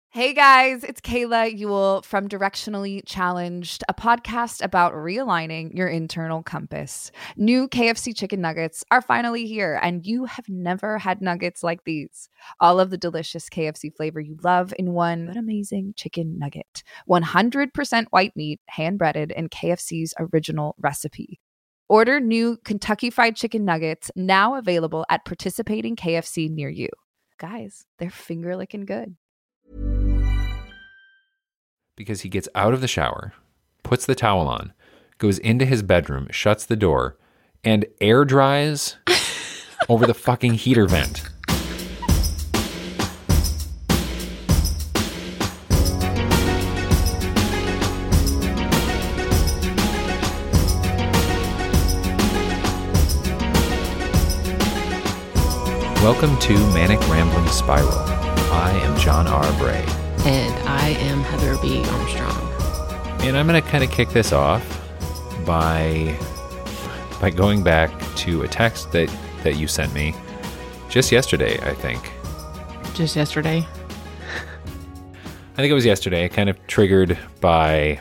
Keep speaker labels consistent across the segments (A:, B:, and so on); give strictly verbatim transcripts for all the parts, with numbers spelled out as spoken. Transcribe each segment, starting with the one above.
A: Hey guys, it's Kayla Ewell from Directionally Challenged, a podcast about realigning your internal compass. New K F C chicken nuggets are finally here, and you have never had nuggets like these. All of the delicious K F C flavor you love in one but amazing chicken nugget. one hundred percent white meat, hand-breaded in K F C's original recipe. Order new Kentucky Fried Chicken nuggets now available at participating K F C near you. Guys, they're finger-licking good.
B: Because he gets out of the shower, puts the towel on, goes into his bedroom, shuts the door, and air dries over the fucking heater vent. Welcome to Manic Rambling Spiral. I am John R. Bray.
C: And I am Heather B. Armstrong.
B: And I'm going to kind of kick this off by by going back to a text that, that you sent me just yesterday, I think.
C: Just yesterday?
B: I think it was yesterday, kind of triggered by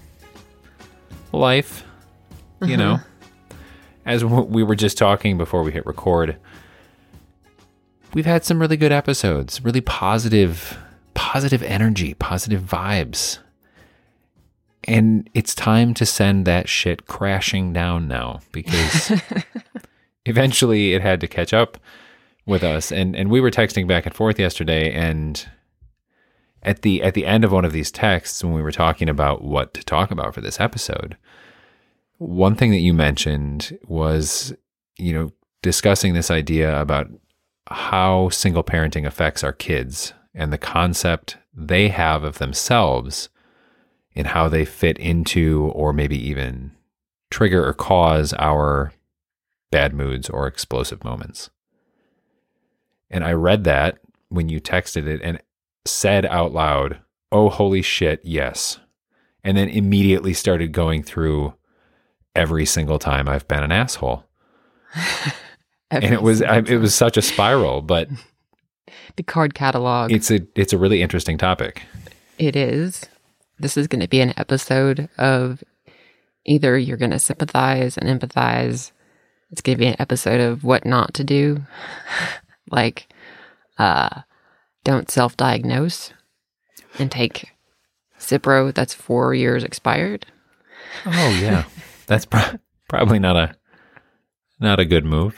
B: life, you mm-hmm. know. As w- we were just talking before we hit record, we've had some really good episodes, really positive Positive energy, positive vibes. And it's time to send that shit crashing down now because eventually it had to catch up with us. And and we were texting back and forth yesterday, and at the at the end of one of these texts, when we were talking about what to talk about for this episode, one thing that you mentioned was, you know, discussing this idea about how single parenting affects our kids and the concept they have of themselves and how they fit into or maybe even trigger or cause our bad moods or explosive moments. And I read that when you texted it and said out loud, "Oh, holy shit, yes." And then immediately started going through every single time I've been an asshole. and it was I, it was such a spiral, but
C: the card catalog.
B: It's a it's a really interesting topic.
C: It is. This is going to be an episode of either you're going to sympathize and empathize. It's going to be an episode of what not to do. Like, uh, don't self-diagnose and take Cipro that's four years expired.
B: Oh, yeah. That's pro- probably not a not a good move.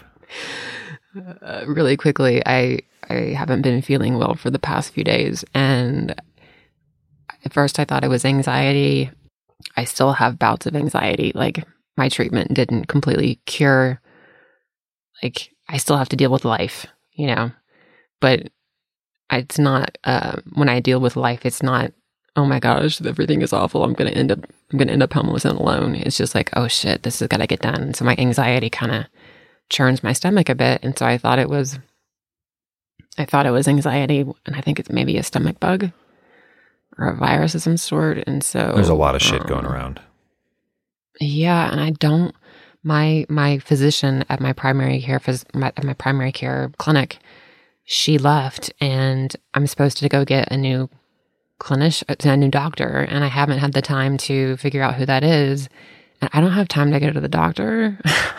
C: Uh, really quickly, I... I haven't been feeling well for the past few days. And at first I thought it was anxiety. I still have bouts of anxiety. Like, my treatment didn't completely cure. Like, I still have to deal with life, you know. But it's not, uh, when I deal with life, it's not, oh my gosh, everything is awful. I'm going to end up, I'm going to end up homeless and alone. It's just like, oh shit, this has got to get done. So my anxiety kind of churns my stomach a bit. And so I thought it was I thought it was anxiety, and I think it's maybe a stomach bug or a virus of some sort. And so
B: there's a lot of shit
C: um,
B: going around.
C: Yeah, and I don't. My my physician at my primary care phys, my, at my primary care clinic, she left, and I'm supposed to go get a new clinician, a new doctor, and I haven't had the time to figure out who that is, and I don't have time to go to the doctor.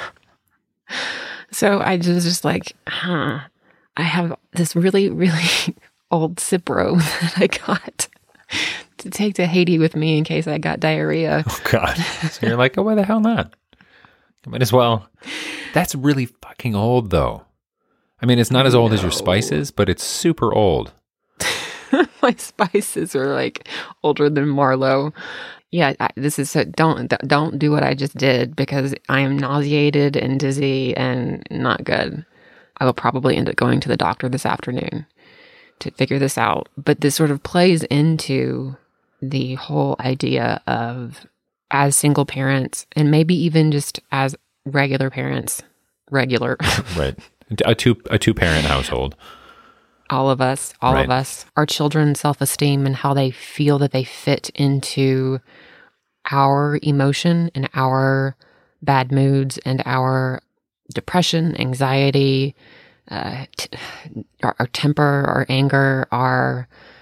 C: So I was just like, huh. I have this really, really old Cipro that I got to take to Haiti with me in case I got diarrhea.
B: Oh, God. So you're like, oh, why the hell not? I might as well. That's really fucking old, though. I mean, it's not as old no. as your spices, but it's super old.
C: My spices are like older than Marlowe. Yeah, I, this is so, don't don't do what I just did because I am nauseated and dizzy and not good. I will probably end up going to the doctor this afternoon to figure this out. But this sort of plays into the whole idea of, as single parents, and maybe even just as regular parents, regular.
B: Right. A two a two parent household.
C: All of us, all right. of us, our children's self-esteem and how they feel that they fit into our emotion and our bad moods and our depression, anxiety, uh, t- our, our temper, our anger, our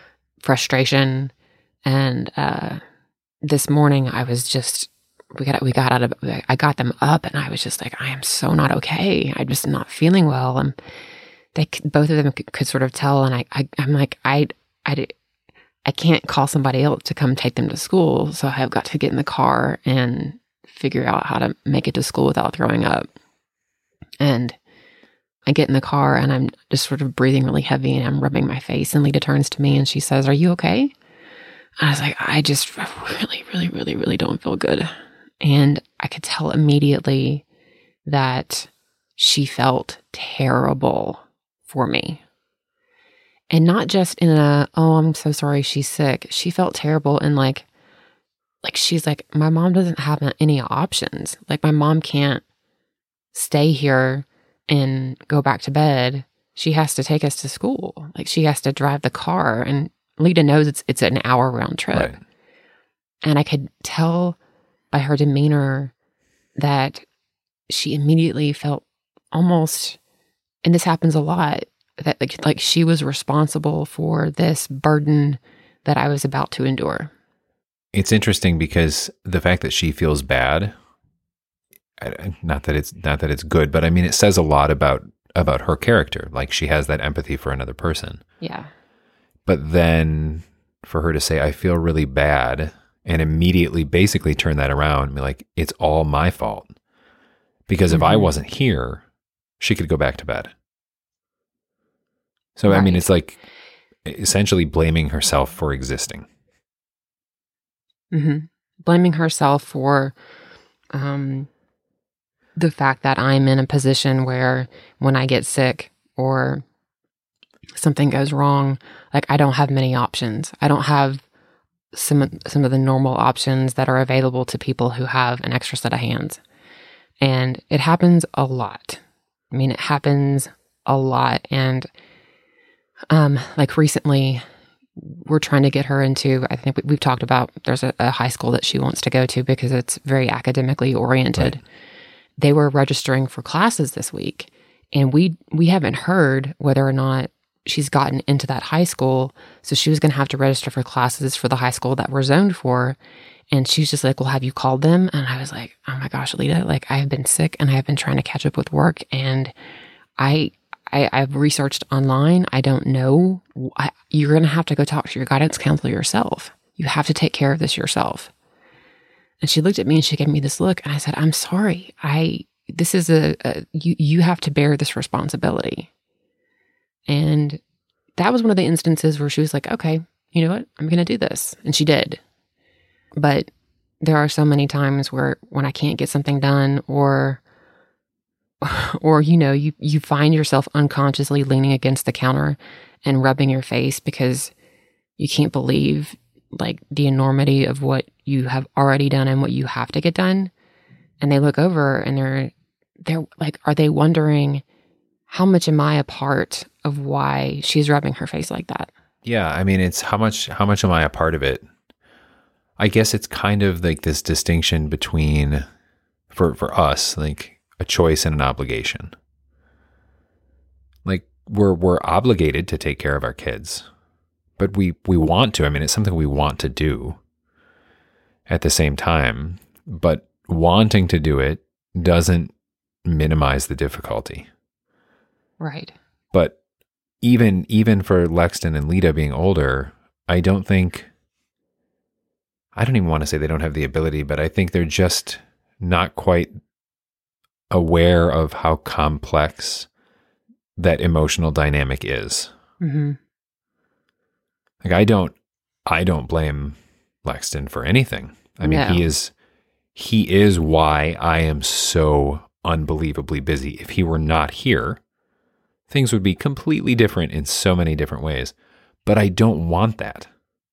C: frustration. And uh, this morning I was just, we got we got out of, I got them up and I was just like, I am so not okay. I'm just not feeling well. And they, both of them could, could sort of tell. And I, I I'm like, I, I, I can't call somebody else to come take them to school. So I've got to get in the car and figure out how to make it to school without throwing up. And I get in the car and I'm just sort of breathing really heavy and I'm rubbing my face. And Lita turns to me and she says, "Are you okay?" And I was like, I just really, really, really, really don't feel good. And I could tell immediately that she felt terrible for me. And not just in a, oh, I'm so sorry she's sick. She felt terrible and like, like she's like, my mom doesn't have any options. Like my mom can't stay here and go back to bed. She has to take us to school. Like she has to drive the car. And Lita knows it's it's an hour round trip.
B: Right.
C: And I could tell by her demeanor that she immediately felt almost, and this happens a lot, that like, like she was responsible for this burden that I was about to endure.
B: It's interesting because the fact that she feels bad, not that it's not that it's good, but I mean, it says a lot about about her character. Like she has that empathy for another person.
C: Yeah.
B: But then for her to say, I feel really bad, and immediately basically turn that around and be like, it's all my fault. Because mm-hmm. if I wasn't here, she could go back to bed. So, right. I mean, it's like essentially blaming herself for existing.
C: Mm-hmm. Blaming herself for um, the fact that I'm in a position where when I get sick or something goes wrong, like I don't have many options. I don't have some some of the normal options that are available to people who have an extra set of hands. And it happens a lot. I mean, it happens a lot. And um, like recently, we're trying to get her into, I think we've talked about, there's a, a high school that she wants to go to because it's very academically oriented. Right. They were registering for classes this week. And we we haven't heard whether or not she's gotten into that high school. So she was going to have to register for classes for the high school that we're zoned for. And she's just like, well, have you called them? And I was like, oh my gosh, Lita, like I have been sick and I have been trying to catch up with work. And I, I I've researched online. I don't know. I, you're going to have to go talk to your guidance counselor yourself. You have to take care of this yourself. And she looked at me and she gave me this look. And I said, I'm sorry. I, this is a, a you, you have to bear this responsibility. And that was one of the instances where she was like, okay, you know what? I'm going to do this. And she did. But there are so many times where when I can't get something done or, or, you know, you, you find yourself unconsciously leaning against the counter and rubbing your face because you can't believe like the enormity of what you have already done and what you have to get done. And they look over and they're, they're like, are they wondering, how much am I a part of why she's rubbing her face like that?
B: Yeah. I mean, it's how much, how much am I a part of it? I guess it's kind of like this distinction between, for, for us, like a choice and an obligation. Like we're, we're obligated to take care of our kids, but we, we want to. I mean, it's something we want to do at the same time, but wanting to do it doesn't minimize the difficulty.
C: Right.
B: But even even for Lexton and Lita being older, I don't think, I don't even want to say they don't have the ability, but I think they're just not quite aware of how complex that emotional dynamic is.
C: Mm-hmm.
B: Like I don't, I don't blame Lexton for anything. I mean, no. he is, he is why I am so unbelievably busy. If he were not here, things would be completely different in so many different ways. But I don't want that.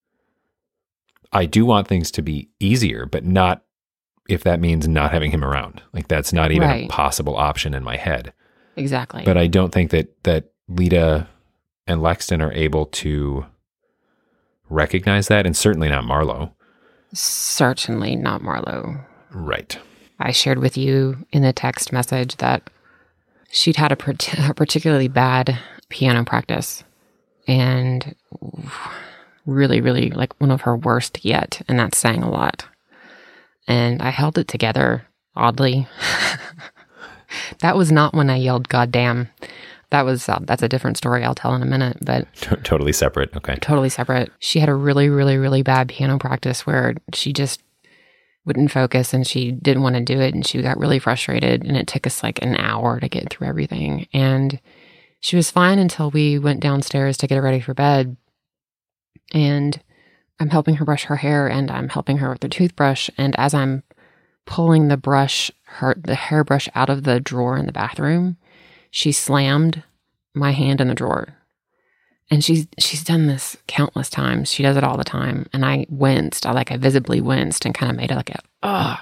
B: I do want things to be easier, but not if that means not having him around. Like that's not even right. a possible option in my head.
C: Exactly.
B: But I don't think that that Lita and Lexton are able to recognize that, and certainly not Marlo.
C: Certainly not Marlo.
B: Right.
C: I shared with you in the text message that she'd had a, part- a particularly bad piano practice. And really, really like one of her worst yet. And that's saying a lot. And I held it together, oddly. That was not when I yelled, "God damn." That was, uh, that's a different story I'll tell in a minute, but.
B: T- totally separate. Okay.
C: Totally separate. She had a really, really, really bad piano practice where she just wouldn't focus and she didn't want to do it. And she got really frustrated and it took us like an hour to get through everything. And she was fine until we went downstairs to get her ready for bed. And I'm helping her brush her hair and I'm helping her with her toothbrush. And as I'm pulling the brush, her the hairbrush out of the drawer in the bathroom, she slammed my hand in the drawer. And she's she's done this countless times. She does it all the time. And I winced. I like I visibly winced and kind of made it like a ugh.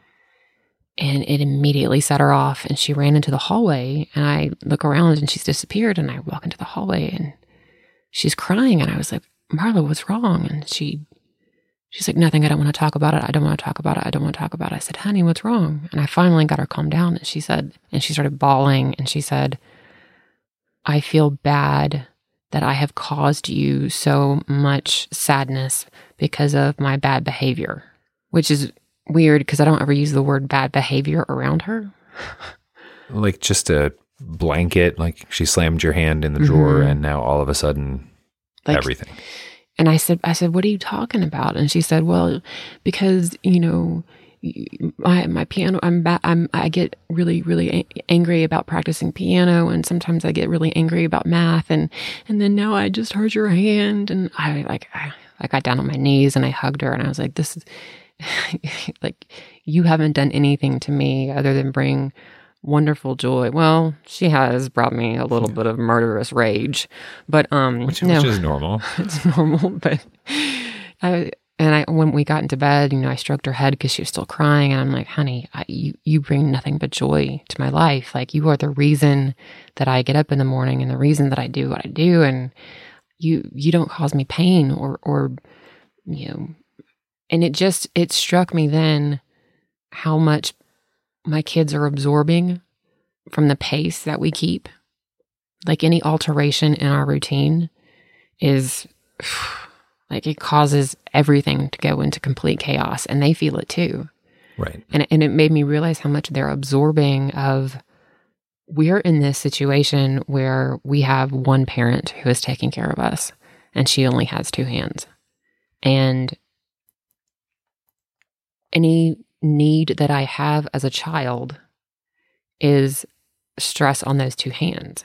C: And it immediately set her off. And she ran into the hallway. And I look around and she's disappeared. And I walk into the hallway and she's crying. And I was like, "Marla, what's wrong?" And she she's like, "Nothing. I don't want to talk about it. I don't want to talk about it. I don't want to talk about it." I said, "Honey, what's wrong?" And I finally got her calmed down. And she said, and she started bawling. And she said, "I feel bad that I have caused you so much sadness because of my bad behavior," which is weird because I don't ever use the word bad behavior around her.
B: Like just a blanket, like she slammed your hand in the drawer mm-hmm. and now all of a sudden like, everything.
C: And I said, I said, "What are you talking about?" And she said, "Well, because, you know, my my piano, I'm ba- I'm I get really really a- angry about practicing piano, and sometimes I get really angry about math, and and then now I just hurt your hand." And I like I, I got down on my knees and I hugged her and I was like, "This is like you haven't done anything to me other than bring wonderful joy." Well, she has brought me a little bit of murderous rage, but um,
B: which,
C: no,
B: which is normal.
C: It's normal, but I. And I, when we got into bed, you know, I stroked her head because she was still crying. And I'm like, "Honey, I, you, you bring nothing but joy to my life. Like, you are the reason that I get up in the morning and the reason that I do what I do. And you, you don't cause me pain or, or, you know," and it just, it struck me then how much my kids are absorbing from the pace that we keep. Like any alteration in our routine is... like it causes everything to go into complete chaos and they feel it too.
B: Right.
C: And, and it made me realize how much they're absorbing of, we're in this situation where we have one parent who is taking care of us and she only has two hands. And any need that I have as a child is stress on those two hands.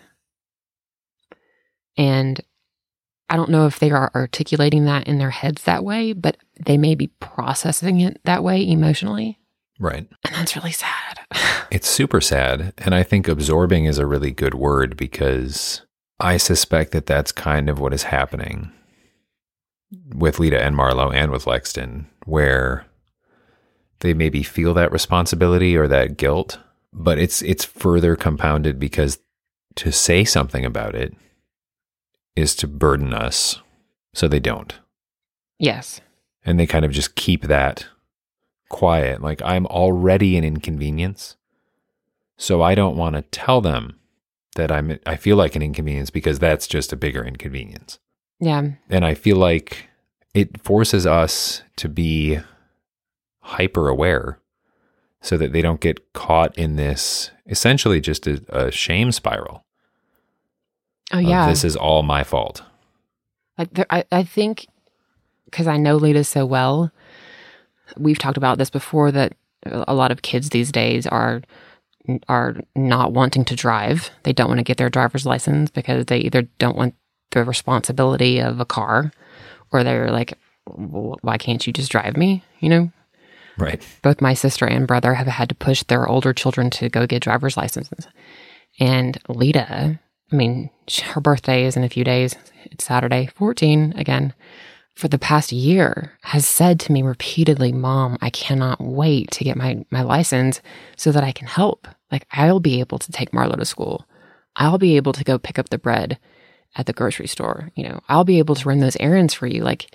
C: And I don't know if they are articulating that in their heads that way, but they may be processing it that way emotionally.
B: Right.
C: And that's really sad.
B: It's super sad. And I think absorbing is a really good word because I suspect that that's kind of what is happening with Lita and Marlo and with Lexton, where they maybe feel that responsibility or that guilt, but it's it's further compounded because to say something about it is to burden us, so they don't.
C: Yes.
B: And they kind of just keep that quiet. Like, I'm already an inconvenience, so I don't want to tell them that I'm, I feel like an inconvenience because that's just a bigger inconvenience.
C: Yeah.
B: And I feel like it forces us to be hyper aware so that they don't get caught in this, essentially just a, a shame spiral.
C: Oh, yeah.
B: This is all my fault.
C: Like there, I, I think, because I know Lita so well, we've talked about this before, that a lot of kids these days are are not wanting to drive. They don't want to get their driver's license because they either don't want the responsibility of a car, or they're like, well, why can't you just drive me? You know?
B: Right.
C: Both my sister and brother have had to push their older children to go get driver's licenses. And Lita... I mean, her birthday is in a few days. It's Saturday, fourteen again. For the past year, has said to me repeatedly, "Mom, I cannot wait to get my, my license so that I can help. Like, I'll be able to take Marlo to school. I'll be able to go pick up the bread at the grocery store. You know, I'll be able to run those errands for you." Like,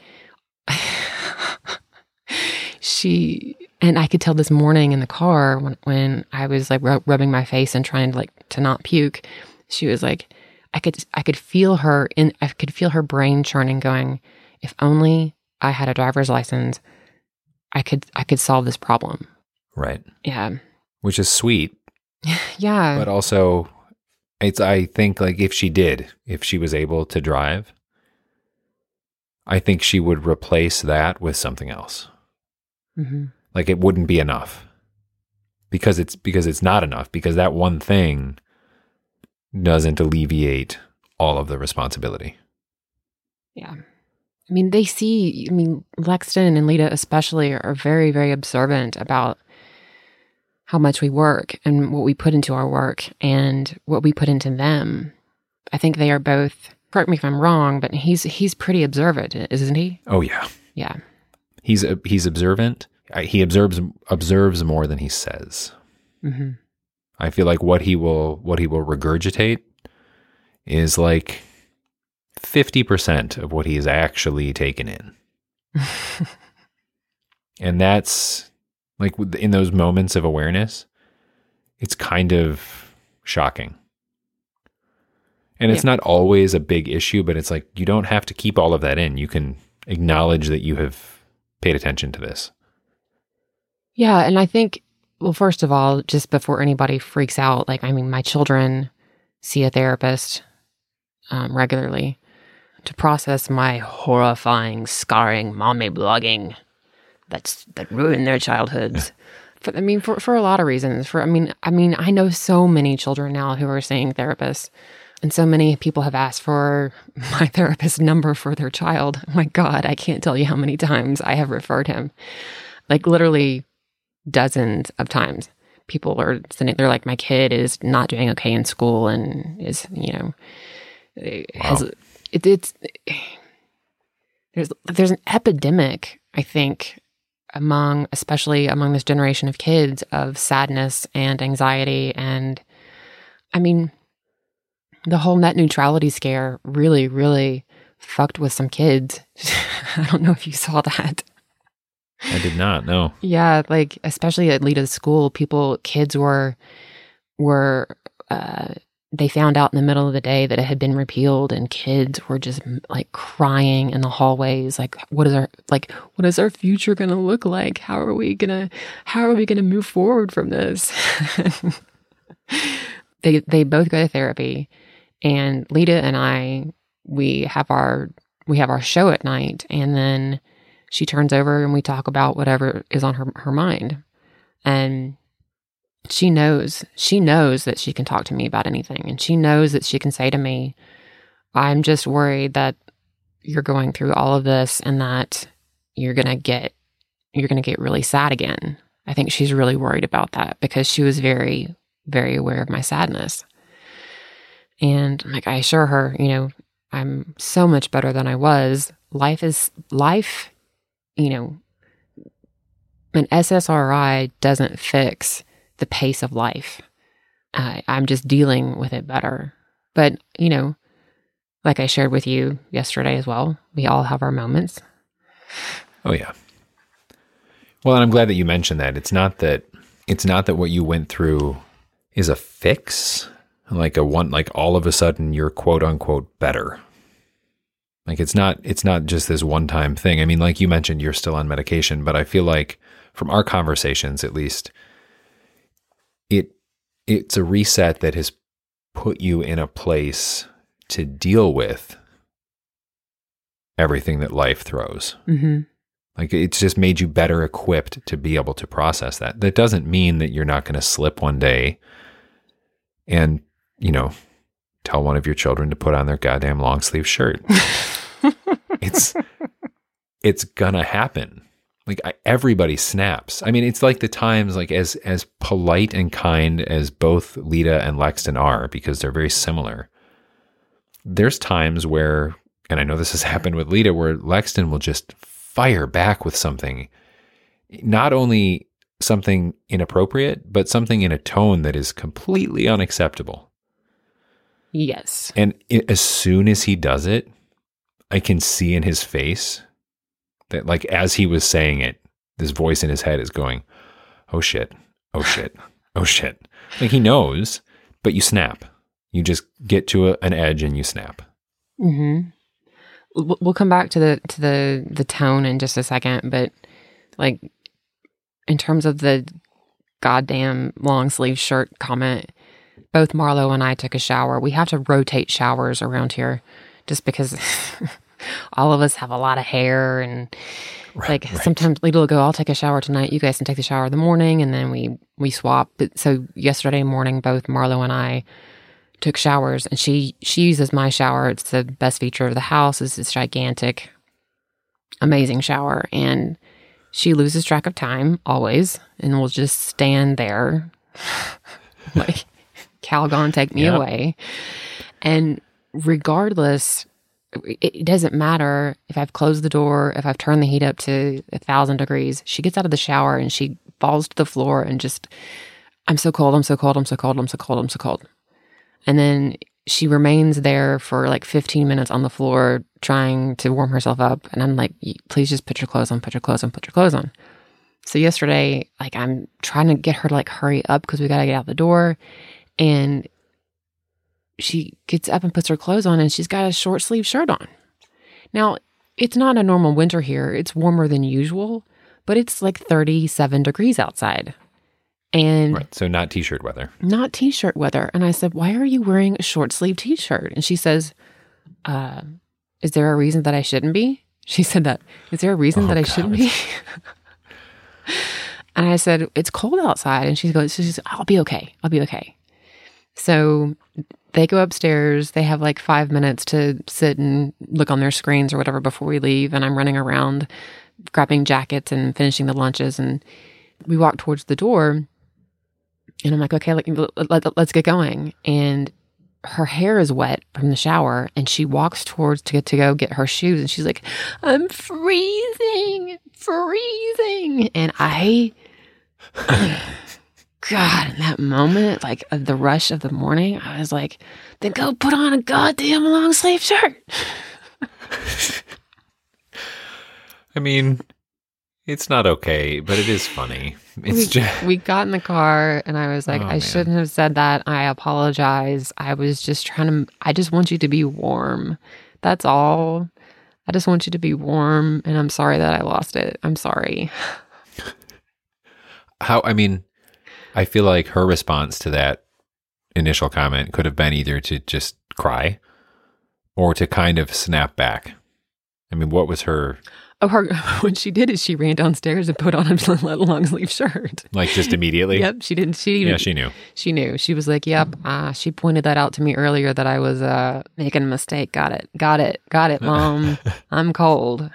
C: she... And I could tell this morning in the car when, when I was like rub- rubbing my face and trying to like to not puke. She was like, I could I could feel her in I could feel her brain churning, going, if only I had a driver's license, I could I could solve this problem.
B: Right.
C: Yeah.
B: Which is sweet.
C: Yeah.
B: But also, it's, I think, like, if she did, if she was able to drive, I think she would replace that with something else.
C: Mm-hmm.
B: Like, it wouldn't be enough. Because it's because it's not enough. Because that one thing doesn't alleviate all of the responsibility.
C: Yeah. I mean, they see, I mean, Lexton and Lita especially are very, very observant about how much we work and what we put into our work and what we put into them. I think they are both, correct me if I'm wrong, but he's he's pretty observant, isn't he?
B: Oh, yeah.
C: Yeah.
B: He's he's observant. He observes observes more than he says.
C: Mm-hmm.
B: I feel like what he will what he will regurgitate is like fifty percent of what he is actually taken in. And that's like in those moments of awareness, it's kind of shocking. And it's
C: yeah.
B: not always a big issue, but it's like you don't have to keep all of that in. You can acknowledge that you have paid attention to this.
C: Yeah, and I think, well, first of all, just before anybody freaks out, like, I mean, my children see a therapist um, regularly to process my horrifying, scarring mommy blogging that's that ruined their childhoods. For, I mean, for, for a lot of reasons. For I mean, I mean, I know so many children now who are seeing therapists, and so many people have asked for my therapist number for their child. Oh my God, I can't tell you how many times I have referred him. Like literally dozens of times. People are sending, they're like, my kid is not doing okay in school and is, you know, has, wow. it, it's, there's, there's an epidemic, I think, among, especially among this generation of kids, of sadness and anxiety. And I mean, the whole net neutrality scare really, really fucked with some kids. I don't know if you saw that.
B: I did not, no.
C: Yeah, like especially at Lita's school, people, kids were, were, uh, they found out in the middle of the day that it had been repealed, and kids were just like crying in the hallways. Like, what is our, like, what is our future going to look like? How are we going to, how are we going to move forward from this? they, they both go to therapy, and Lita and I, we have our, we have our show at night, and then she turns over and we talk about whatever is on her, her mind. And she knows, she knows that she can talk to me about anything. And she knows that she can say to me, I'm just worried that you're going through all of this and that you're going to get, you're going to get really sad again. I think she's really worried about that because she was very, very aware of my sadness. And like, I assure her, you know, I'm so much better than I was. Life is life, you know, an S S R I doesn't fix the pace of life. Uh, I'm just dealing with it better. But, you know, like I shared with you yesterday as well, we all have our moments.
B: Oh, yeah. Well, and I'm glad that you mentioned that. It's not that, it's not that what you went through is a fix, like a one, like all of a sudden you're quote unquote better. Like it's not, it's not just this one-time thing. I mean, like you mentioned, you're still on medication, but I feel like from our conversations, at least, it it's a reset that has put you in a place to deal with everything that life throws.
C: Mm-hmm.
B: Like it's just made you better equipped to be able to process that. That doesn't mean that you're not going to slip one day and, you know, tell one of your children to put on their goddamn long sleeve shirt. it's it's gonna happen. Like I, everybody snaps. I mean, it's like the times, like as as polite and kind as both Lita and Lexton are, because they're very similar. There's times where, and I know this has happened with Lita, where Lexton will just fire back with something, not only something inappropriate, but something in a tone that is completely unacceptable.
C: Yes.
B: And it, as soon as he does it, I can see in his face that, like, as he was saying it, this voice in his head is going, oh shit, oh shit, oh shit. Like he knows, but you snap. You just get to a, an edge and you snap.
C: Mm-hmm. we'll we'll come back to the to the the tone in just a second, but like in terms of the goddamn long sleeve shirt comment, both Marlo and I took a shower. We have to rotate showers around here just because all of us have a lot of hair, and right, like right. sometimes Lita will go, I'll take a shower tonight, you guys can take the shower in the morning, and then we we swap. But so yesterday morning, both Marlo and I took showers, and she she uses my shower. It's the best feature of the house. It's this gigantic, amazing shower, and she loses track of time always, and will just stand there like, Calgon, take me yep. away. And regardless, it doesn't matter if I've closed the door, if I've turned the heat up to a thousand degrees. She gets out of the shower and she falls to the floor and just, I'm so cold, I'm so cold, I'm so cold, I'm so cold, I'm so cold. And then she remains there for like fifteen minutes on the floor trying to warm herself up. And I'm like, please just put your clothes on, put your clothes on, put your clothes on. So yesterday, like I'm trying to get her to like hurry up because we got to get out the door. And she gets up and puts her clothes on, and she's got a short sleeve shirt on. Now, it's not a normal winter here. It's warmer than usual, but it's like thirty-seven degrees outside. And
B: right, so not t-shirt weather.
C: Not t-shirt weather. And I said, why are you wearing a short sleeve t-shirt? And she says, uh, is there a reason that I shouldn't be? She said that. Is there a reason oh, that I God. shouldn't be? And I said, it's cold outside. And she goes, she says, I'll be okay. I'll be okay. So they go upstairs. They have like five minutes to sit and look on their screens or whatever before we leave. And I'm running around grabbing jackets and finishing the lunches. And we walk towards the door. And I'm like, okay, let, let, let's get going. And her hair is wet from the shower. And she walks towards to get to go get her shoes. And she's like, I'm freezing, freezing. And I... God, in that moment, like uh, the rush of the morning, I was like, then go put on a goddamn long sleeve shirt.
B: I mean, it's not okay, but it is funny. It's
C: we,
B: just...
C: we got in the car and I was like, oh, I man. shouldn't have said that. I apologize. I was just trying to, I just want you to be warm. That's all. I just want you to be warm, and I'm sorry that I lost it. I'm sorry.
B: How, I mean... I feel like her response to that initial comment could have been either to just cry or to kind of snap back. I mean, what was her...
C: Oh, her, what she did is she ran downstairs and put on a long sleeve shirt.
B: Like just immediately?
C: Yep, she didn't... She even,
B: yeah, she knew.
C: She knew. She was like, yep, uh, she pointed that out to me earlier that I was uh, making a mistake. Got it. Got it. Got it, Mom. I'm cold.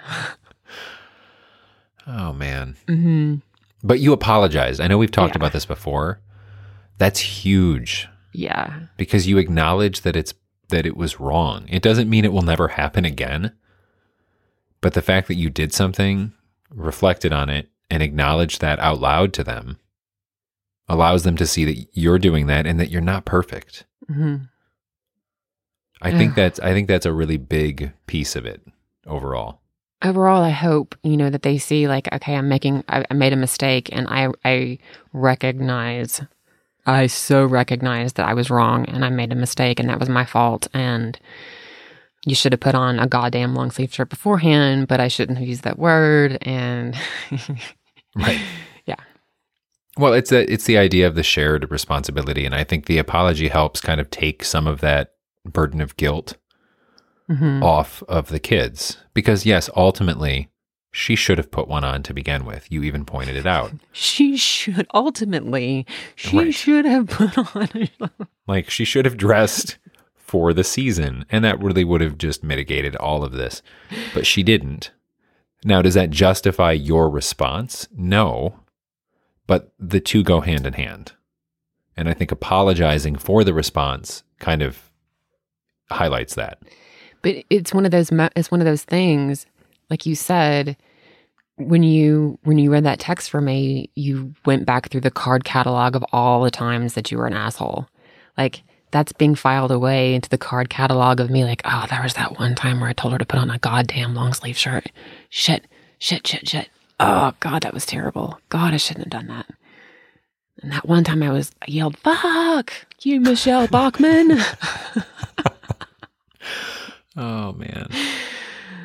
B: Oh, man.
C: Mm-hmm.
B: But you apologized. I know we've talked
C: yeah.
B: about this before. That's huge.
C: Yeah.
B: Because you acknowledge that it's that it was wrong. It doesn't mean it will never happen again. But the fact that you did something, reflected on it, and acknowledged that out loud to them allows them to see that you're doing that and that you're not perfect.
C: Mm-hmm.
B: I think that's I think that's a really big piece of it overall.
C: Overall, I hope, you know, that they see like, okay, I'm making, I, I made a mistake, and I, I recognize, I so recognize that I was wrong and I made a mistake and that was my fault. And you should have put on a goddamn long sleeve shirt beforehand, but I shouldn't have used that word. And
B: right.
C: Yeah.
B: Well, it's a, it's the idea of the shared responsibility. And I think the apology helps kind of take some of that burden of guilt Mm-hmm. off of the kids. Because yes, ultimately, she should have put one on to begin with. You even pointed it out.
C: She should, ultimately, she
B: right.
C: should have put on.
B: Like, she should have dressed for the season. And that really would have just mitigated all of this. But she didn't. Now, does that justify your response? No. But the two go hand in hand. And I think apologizing for the response kind of highlights that.
C: But it's one of those it's one of those things, like you said, when you when you read that text for me, you went back through the card catalog of all the times that you were an asshole. Like, that's being filed away into the card catalog of me, like, oh, there was that one time where I told her to put on a goddamn long sleeve shirt. Shit, shit, shit, shit. Oh, God, that was terrible. God, I shouldn't have done that. And that one time I was, I yelled, fuck you, Michelle Bachman.
B: Oh, man.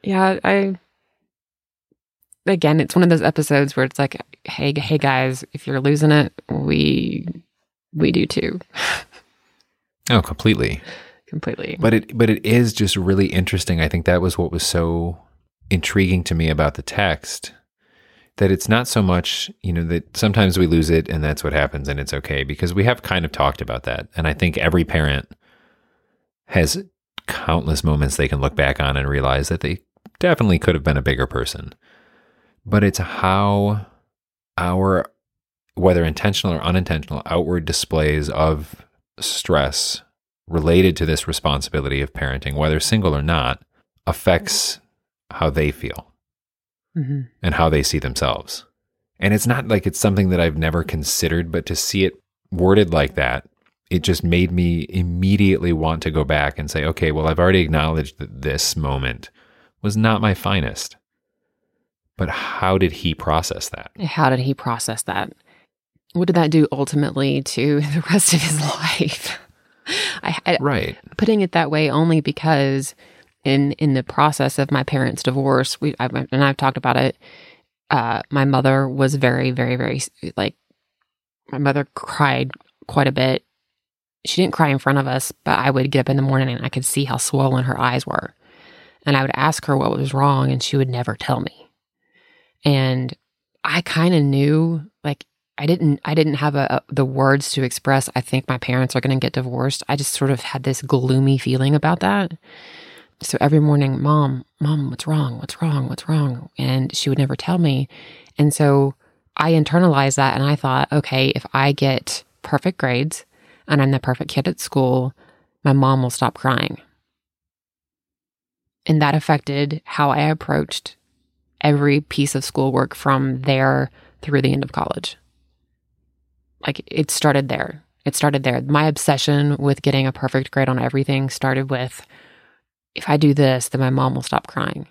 C: Yeah, I again, it's one of those episodes where it's like, hey, hey guys, if you're losing it, we we do too.
B: Oh, completely.
C: Completely.
B: But it but it is just really interesting. I think that was what was so intriguing to me about the text, that it's not so much, you know, that sometimes we lose it and that's what happens and it's okay, because we have kind of talked about that. And I think every parent has countless moments they can look back on and realize that they definitely could have been a bigger person. But it's how our, whether intentional or unintentional, outward displays of stress related to this responsibility of parenting, whether single or not, affects how they feel mm-hmm. and how they see themselves. And it's not like it's something that I've never considered, but to see it worded like that, it just made me immediately want to go back and say, okay, well, I've already acknowledged that this moment was not my finest. But how did he process that?
C: How did he process that? What did that do ultimately to the rest of his life? I, I,
B: right.
C: Putting it that way only because in in the process of my parents' divorce, we I, and I've talked about it, uh, my mother was very, very, very, like, my mother cried quite a bit. She didn't cry in front of us, but I would get up in the morning and I could see how swollen her eyes were. And I would ask her what was wrong, and she would never tell me. And I kind of knew, like, I didn't, I didn't have a, a, the words to express, I think my parents are going to get divorced. I just sort of had this gloomy feeling about that. So every morning, mom, mom, what's wrong? What's wrong? What's wrong? And she would never tell me. And so I internalized that, and I thought, okay, if I get perfect grades and I'm the perfect kid at school, my mom will stop crying. And that affected how I approached every piece of schoolwork from there through the end of college. Like, it started there. It started there. My obsession with getting a perfect grade on everything started with, if I do this, then my mom will stop crying.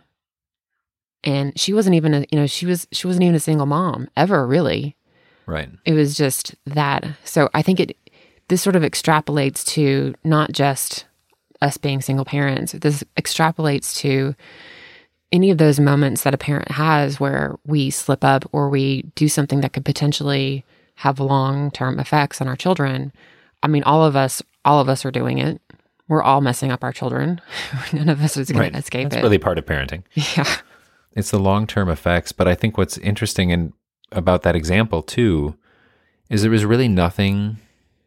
C: And she wasn't even a, you know, she was, she wasn't even a single mom ever, really.
B: Right.
C: It was just that. So I think it, this sort of extrapolates to not just us being single parents. This extrapolates to any of those moments that a parent has where we slip up or we do something that could potentially have long-term effects on our children. I mean, all of us, all of us are doing it. We're all messing up our children. None of us is going
B: right.
C: to escape
B: That's
C: it.
B: That's really part of parenting.
C: Yeah.
B: It's the long-term effects. But I think what's interesting in, about that example too, is there was really nothing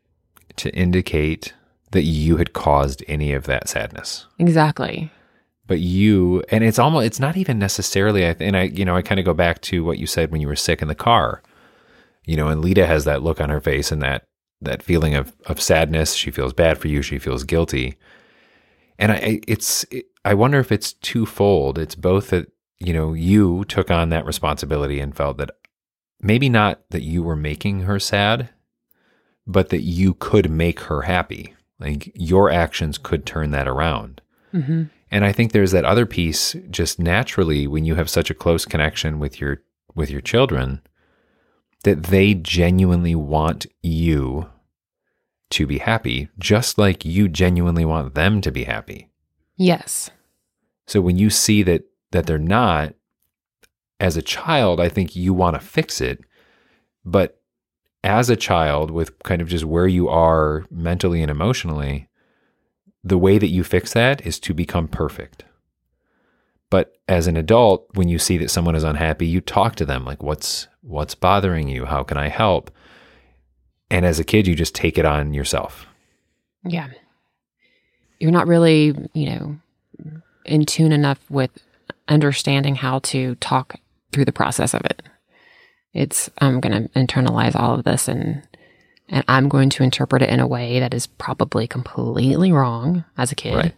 B: to indicate that you had caused any of that sadness.
C: Exactly.
B: But you, and it's almost, it's not even necessarily, and I, you know, I kind of go back to what you said when you were sick in the car, you know, and Lita has that look on her face and that, that feeling of, of sadness. She feels bad for you. She feels guilty. And I, it's, it, I wonder if it's twofold. It's both that, you know, you took on that responsibility and felt that maybe not that you were making her sad, but that you could make her happy. Like, your actions could turn that around. Mm-hmm. And I think there's that other piece, just naturally, when you have such a close connection with your with your children, that they genuinely want you to be happy, just like you genuinely want them to be happy.
C: Yes.
B: So when you see that that they're not, as a child, I think you want to fix it. But as a child, with kind of just where you are mentally and emotionally, the way that you fix that is to become perfect. But as an adult, when you see that someone is unhappy, you talk to them like, what's what's bothering you? How can I help? And as a kid, you just take it on yourself.
C: Yeah. You're not really, you know, in tune enough with understanding how to talk through the process of it. It's, I'm going to internalize all of this and and I'm going to interpret it in a way that is probably completely wrong as a kid.
B: Right.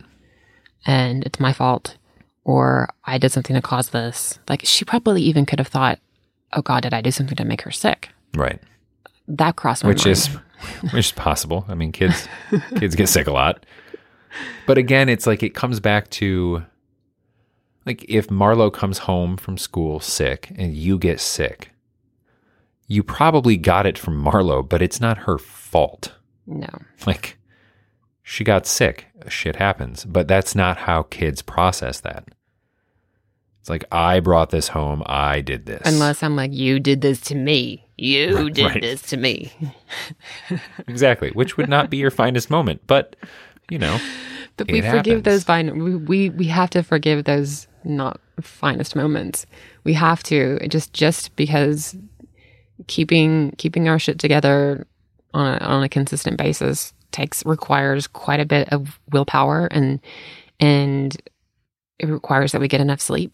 C: And it's my fault. Or I did something to cause this. Like, she probably even could have thought, oh God, did I do something to make her sick?
B: Right.
C: That crossed my
B: which
C: mind.
B: Is, which is possible. I mean, kids, kids get sick a lot. But again, it's like, it comes back to, like, if Marlo comes home from school sick and you get sick, you probably got it from Marlo, but it's not her fault.
C: No.
B: Like, she got sick. Shit happens. But that's not how kids process that. It's like, I brought this home. I did this.
C: Unless I'm like, you did this to me. You
B: Right,
C: did
B: right.
C: this to me.
B: Exactly. Which would not be your finest moment. But, you know,
C: But
B: it
C: we forgive
B: happens.
C: those fine. We, we we have to forgive those not finest moments. We have to just just because keeping keeping our shit together on a, on a consistent basis takes requires quite a bit of willpower, and and it requires that we get enough sleep.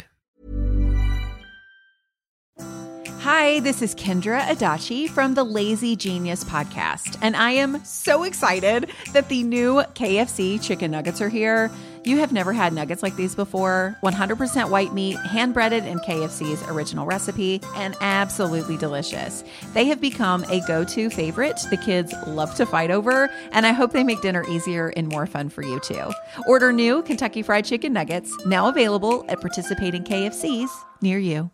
D: Hi, this is Kendra Adachi from the Lazy Genius podcast, and I am so excited that the new K F C chicken nuggets are here. You have never had nuggets like these before. one hundred percent white meat, hand-breaded in K F C's original recipe, and absolutely delicious. They have become a go-to favorite the kids love to fight over, and I hope they make dinner easier and more fun for you too. Order new Kentucky Fried Chicken Nuggets, now available at participating K F Cs near you.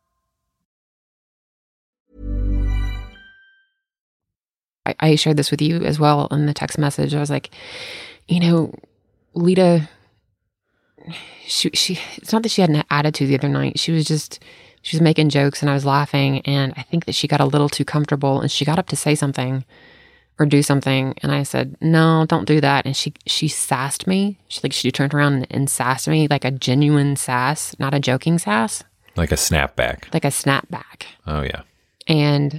C: I, I shared this with you as well in the text message. I was like, you know, Lita, she, she, it's not that she had an attitude the other night. She was just, she was making jokes and I was laughing. And I think that she got a little too comfortable and she got up to say something or do something. And I said, no, don't do that. And she, she sassed me. She like, she turned around and, and sassed me, like a genuine sass, not a joking sass,
B: Like a snapback.
C: like a snapback.
B: Oh, yeah.
C: And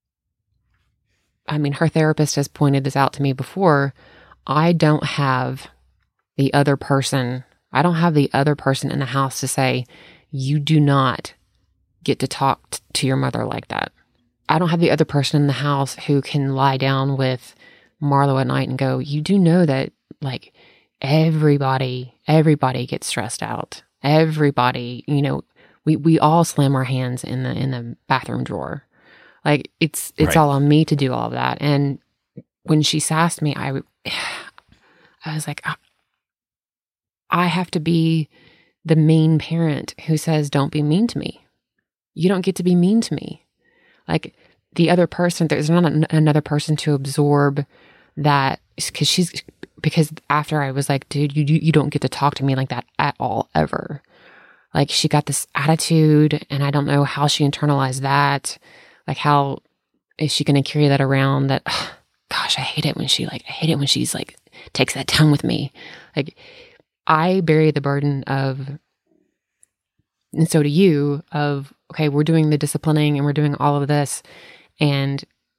C: I mean, her therapist has pointed this out to me before. I don't have the other person, I don't have the other person in the house to say, you do not get to talk t- to your mother like that. I don't have the other person in the house who can lie down with Marlo at night and go, you do know that like everybody, everybody gets stressed out. Everybody, you know, we, we all slam our hands in the, in the bathroom drawer. Like it's, it's
B: Right.
C: all on me to do all of that. And when she sassed me, I, I was like, I, I have to be the mean parent who says, don't be mean to me. You don't get to be mean to me. Like the other person, there's not an, another person to absorb that because she's, because after I was like, dude, you, you don't get to talk to me like that at all, ever. Like she got this attitude and I don't know how she internalized that. Like how is she going to carry that around that, ugh, gosh, I hate it when she like, I hate it when she's like, takes that time with me. Like I bear the burden of, and so do you, of, okay, we're doing the disciplining and we're doing all of this. And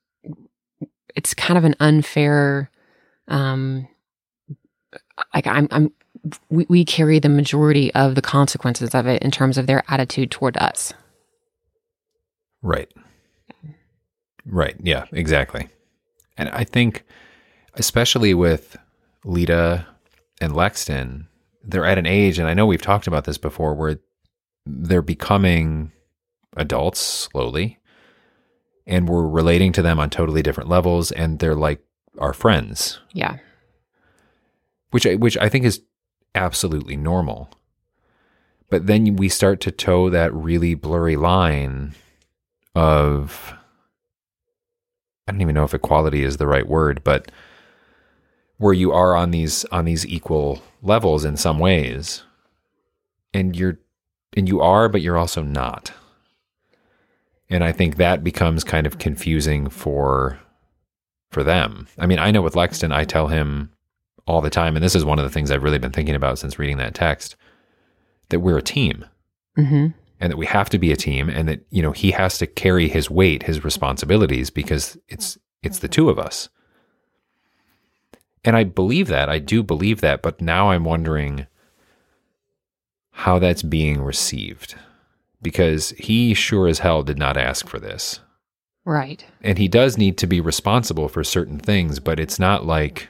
C: it's kind of an unfair, um, like I'm, I'm, we, we carry the majority of the consequences of it in terms of their attitude toward us.
B: Right. Right. Yeah, exactly. And I think, especially with Lita and Lexton, they're at an age, and I know we've talked about this before, where they're becoming adults slowly, and we're relating to them on totally different levels, and they're like our friends.
C: Yeah.
B: Which I, which I think is absolutely normal. But then we start to toe that really blurry line of, I don't even know if equality is the right word, but where you are on these on these equal levels in some ways, and you're and you are, but you're also not. And I think that becomes kind of confusing for for them. I mean, I know with Lexton, I tell him all the time, and this is one of the things I've really been thinking about since reading that text, that we're a team.
C: Mm-hmm.
B: And that we have to be a team, and that, you know, he has to carry his weight, his responsibilities, because it's it's the two of us. And I believe that. I do believe that. But now I'm wondering how that's being received, because he sure as hell did not ask for this.
C: Right.
B: And he does need to be responsible for certain things, but it's not like,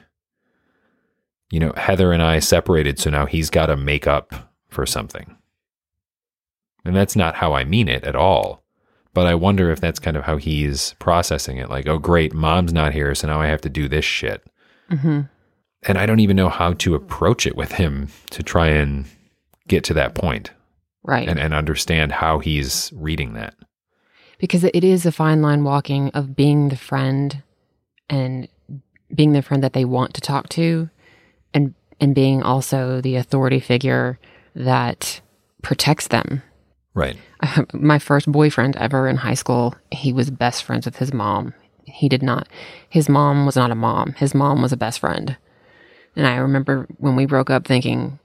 B: you know, Heather and I separated, so now he's got to make up for something. And that's not how I mean it at all. But I wonder if that's kind of how he's processing it. Like, oh, great, mom's not here, so now I have to do this shit.
C: Mm-hmm.
B: And I don't even know how to approach it with him to try and get to that point.
C: Right.
B: And, and understand how he's reading that.
C: Because it is a fine line walking of being the friend and being the friend that they want to talk to, and and being also the authority figure that protects them
B: Right.
C: My first boyfriend ever in high school, he was best friends with his mom. He did not, his mom was not a mom. His mom was a best friend. And I remember when we broke up thinking,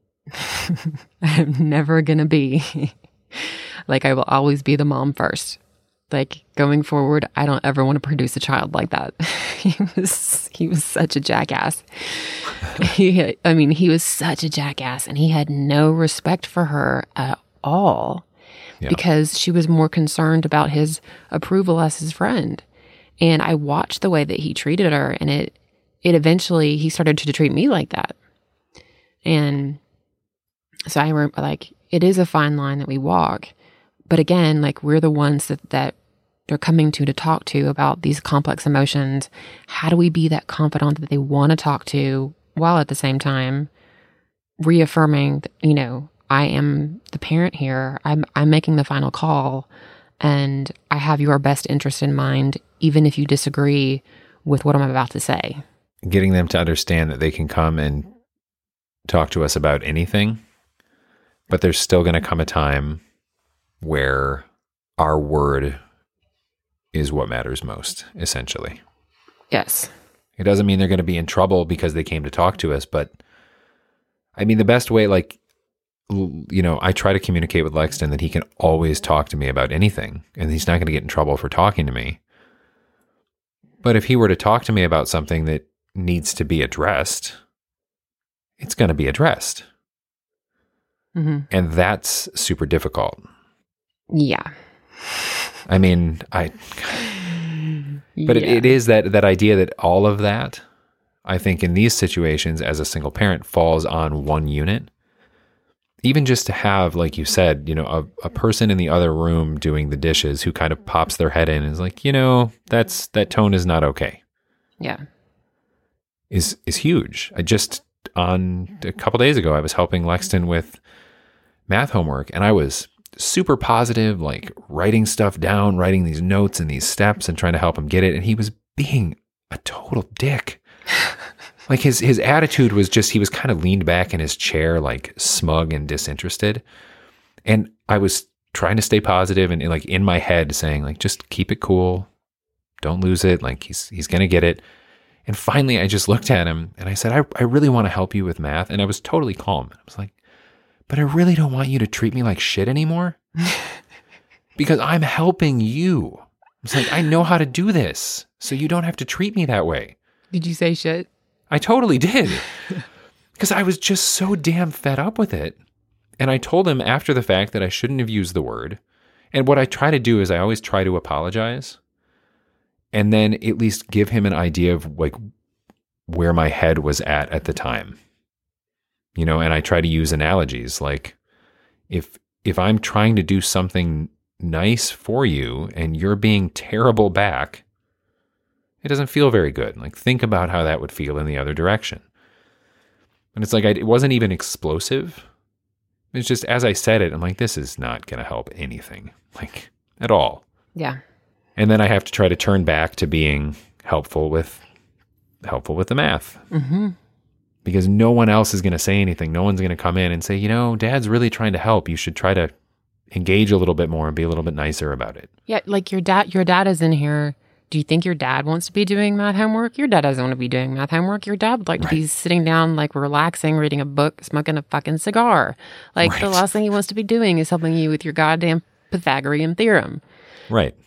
C: I'm never going to be, like I will always be the mom first. Like going forward, I don't ever want to produce a child like that. he was, he was such a jackass. he, I mean, he was such a jackass and he had no respect for her at all. Yeah. Because she was more concerned about his approval as his friend. And I watched the way that he treated her, and it it eventually, he started to treat me like that. And so I remember, like, it is a fine line that we walk. But again, like, we're the ones that, that they're coming to to talk to about these complex emotions. How do we be that confidant that they want to talk to, while at the same time reaffirming, that, you know, I am the parent here. I'm I'm making the final call, and I have your best interest in mind, even if you disagree with what I'm about to say.
B: Getting them to understand that they can come and talk to us about anything, but there's still going to come a time where our word is what matters most, essentially.
C: Yes.
B: It doesn't mean they're going to be in trouble because they came to talk to us, but I mean, the best way, like, you know, I try to communicate with Lexton that he can always talk to me about anything, and he's not going to get in trouble for talking to me. But if he were to talk to me about something that needs to be addressed, it's going to be addressed. Mm-hmm. And that's super difficult.
C: Yeah.
B: I mean, I, but yeah. it, it is that, that idea that all of that, I think in these situations as a single parent, falls on one unit. Even just to have, like you said, you know, a, a person in the other room doing the dishes who kind of pops their head in and is like, you know, that's, that tone is not okay.
C: Yeah.
B: Is, is huge. I just, on a couple days ago, I was helping Lexton with math homework, and I was super positive, like writing stuff down, writing these notes and these steps and trying to help him get it. And he was being a total dick. Like his, his attitude was just, he was kind of leaned back in his chair, like smug and disinterested. And I was trying to stay positive and, and like in my head saying like, just keep it cool. Don't lose it. Like he's, he's going to get it. And finally I just looked at him and I said, I, I really want to help you with math. And I was totally calm. I was like, but I really don't want you to treat me like shit anymore because I'm helping you. It's like, I know how to do this, so you don't have to treat me that way.
C: Did you say shit?
B: I totally did, because I was just so damn fed up with it. And I told him after the fact that I shouldn't have used the word. And what I try to do is I always try to apologize and then at least give him an idea of like where my head was at at the time. You know, and I try to use analogies like if if I'm trying to do something nice for you and you're being terrible back, it doesn't feel very good. Like, think about how that would feel in the other direction. And it's like, I, it wasn't even explosive. It's just, as I said it, I'm like, this is not going to help anything, like, at all.
C: Yeah.
B: And then I have to try to turn back to being helpful with, helpful with the math. Mm-hmm. Because no one else is going to say anything. No one's going to come in and say, you know, Dad's really trying to help. You should try to engage a little bit more and be a little bit nicer about it.
C: Yeah, like your dad, your dad is in here. Do you think your dad wants to be doing math homework? Your dad doesn't want to be doing math homework. Your dad would like right. to be sitting down, like relaxing, reading a book, smoking a fucking cigar. Like right. the last thing he wants to be doing is helping you with your goddamn Pythagorean theorem.
B: Right.